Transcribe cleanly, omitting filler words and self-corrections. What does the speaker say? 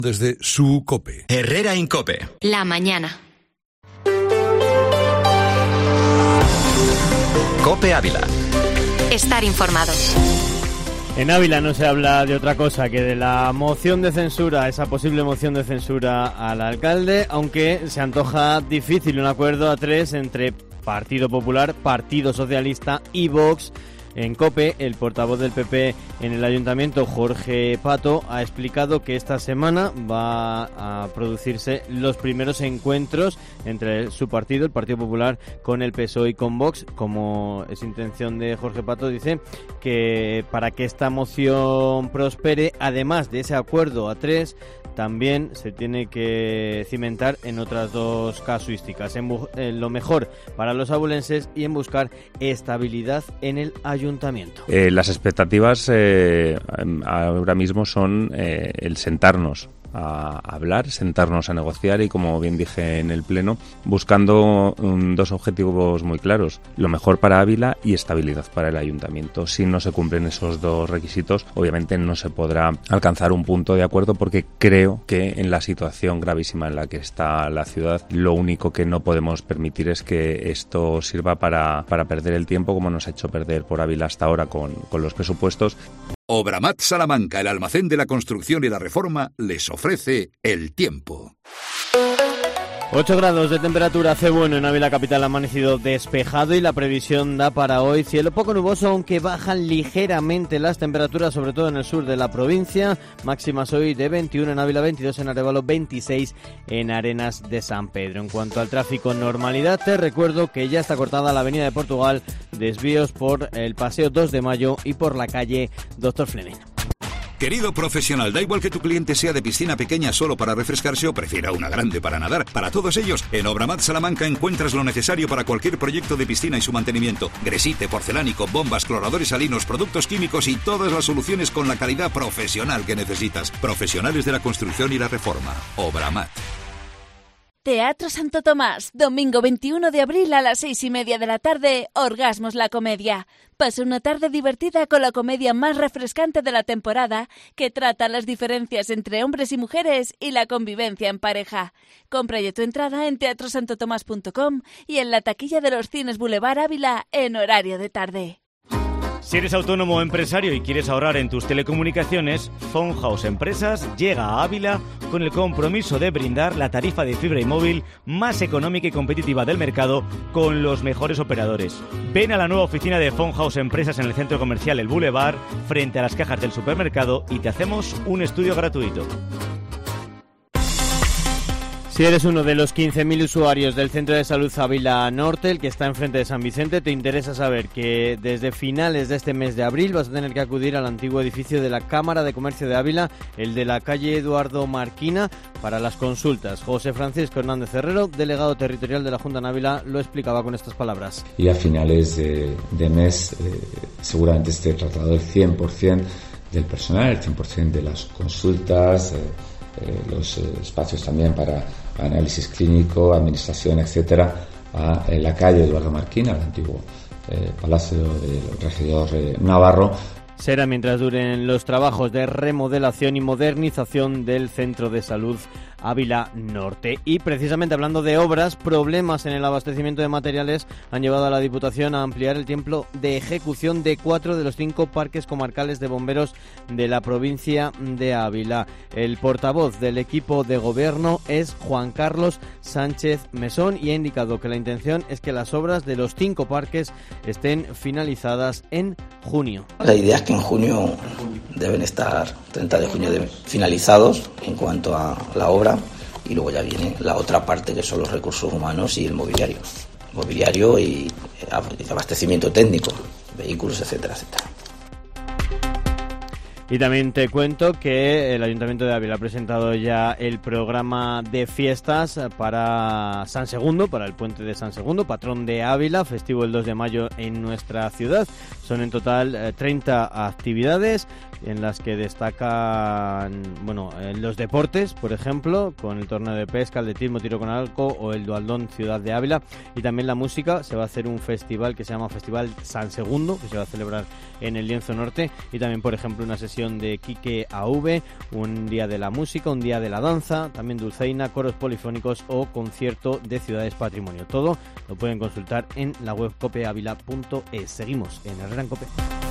Desde su COPE. Herrera Incope. La mañana. COPE Ávila. Estar informado. En Ávila no se habla de otra cosa que de la moción de censura, esa posible moción de censura al alcalde, aunque se antoja difícil un acuerdo a tres entre Partido Popular, Partido Socialista y Vox. En COPE, el portavoz del PP en el Ayuntamiento, Jorge Pato, ha explicado que esta semana va a producirse los primeros encuentros entre su partido, el Partido Popular, con el PSOE y con Vox. Como es intención de Jorge Pato, dice que para que esta moción prospere, además de ese acuerdo a tres, también se tiene que cimentar en otras dos casuísticas, en lo mejor para los abulenses y en buscar estabilidad en el ayuntamiento. Las expectativas ahora mismo son el sentarnos a hablar, sentarnos a negociar y, como bien dije en el pleno, buscando dos objetivos muy claros: lo mejor para Ávila y estabilidad para el ayuntamiento. Si no se cumplen esos dos requisitos, obviamente no se podrá alcanzar un punto de acuerdo, porque creo que en la situación gravísima en la que está la ciudad, lo único que no podemos permitir es que esto sirva para perder el tiempo, como nos ha hecho perder por Ávila hasta ahora con los presupuestos. Obramat Salamanca, el almacén de la construcción y la reforma, les ofrece el tiempo. 8 grados de temperatura hace bueno en Ávila capital, ha amanecido despejado y la previsión da para hoy cielo poco nuboso, aunque bajan ligeramente las temperaturas, sobre todo en el sur de la provincia. Máximas hoy de 21 en Ávila, 22 en Arévalo, 26 en Arenas de San Pedro. En cuanto al tráfico, normalidad. Te recuerdo que ya está cortada la avenida de Portugal, desvíos por el Paseo 2 de Mayo y por la calle Dr. Fleming. Querido profesional, da igual que tu cliente sea de piscina pequeña solo para refrescarse o prefiera una grande para nadar. Para todos ellos, en Obramat Salamanca encuentras lo necesario para cualquier proyecto de piscina y su mantenimiento. Gresite, porcelánico, bombas, cloradores salinos, productos químicos y todas las soluciones con la calidad profesional que necesitas. Profesionales de la construcción y la reforma. Obramat. Teatro Santo Tomás, domingo 21 de abril a las 6:30 de la tarde, Orgasmos la comedia. Pasa una tarde divertida con la comedia más refrescante de la temporada, que trata las diferencias entre hombres y mujeres y la convivencia en pareja. Compra ya tu entrada en teatrosantotomás.com y en la taquilla de los cines Boulevard Ávila en horario de tarde. Si eres autónomo o empresario y quieres ahorrar en tus telecomunicaciones, Phone House Empresas llega a Ávila con el compromiso de brindar la tarifa de fibra y móvil más económica y competitiva del mercado con los mejores operadores. Ven a la nueva oficina de Phone House Empresas en el centro comercial El Boulevard, frente a las cajas del supermercado, y te hacemos un estudio gratuito. Si eres uno de los 15.000 usuarios del Centro de Salud Ávila Norte, el que está enfrente de San Vicente, te interesa saber que desde finales de este mes de abril vas a tener que acudir al antiguo edificio de la Cámara de Comercio de Ávila, el de la calle Eduardo Marquina, para las consultas. José Francisco Hernández Herrero, delegado territorial de la Junta en Ávila, lo explicaba con estas palabras. Y a finales de mes seguramente esté tratado el 100% del personal, el 100% de las consultas, los espacios también para análisis clínico, administración, etcétera, a la calle Eduardo Marquina, el antiguo palacio del regidor Navarro. Será mientras duren los trabajos de remodelación y modernización del Centro de Salud Ávila Norte. Y precisamente hablando de obras, problemas en el abastecimiento de materiales han llevado a la Diputación a ampliar el tiempo de ejecución de 4 de los 5 parques comarcales de bomberos de la provincia de Ávila. El portavoz del equipo de gobierno es Juan Carlos Sánchez Mesón y ha indicado que la intención es que las obras de los 5 parques estén finalizadas en junio. La idea es que en junio deben estar 30 de junio finalizados en cuanto a la obra, y luego ya viene la otra parte, que son los recursos humanos y el mobiliario y abastecimiento técnico, vehículos, etcétera, etcétera. Y también te cuento que el Ayuntamiento de Ávila ha presentado ya el programa de fiestas para San Segundo, para el puente de San Segundo, patrón de Ávila, festivo el 2 de mayo en nuestra ciudad. Son en total 30 actividades en las que destacan los deportes, por ejemplo, con el torneo de pesca, el atletismo, tiro con arco o el dualdón Ciudad de Ávila. Y también la música. Se va a hacer un festival que se llama Festival San Segundo, que se va a celebrar en el Lienzo Norte, y también, por ejemplo, una sesión excursión de Quique AV, un día de la música, un día de la danza, también dulzaina, coros polifónicos o concierto de Ciudades Patrimonio. Todo lo pueden consultar en la web copeavila.es. Seguimos en Herrera en Cope.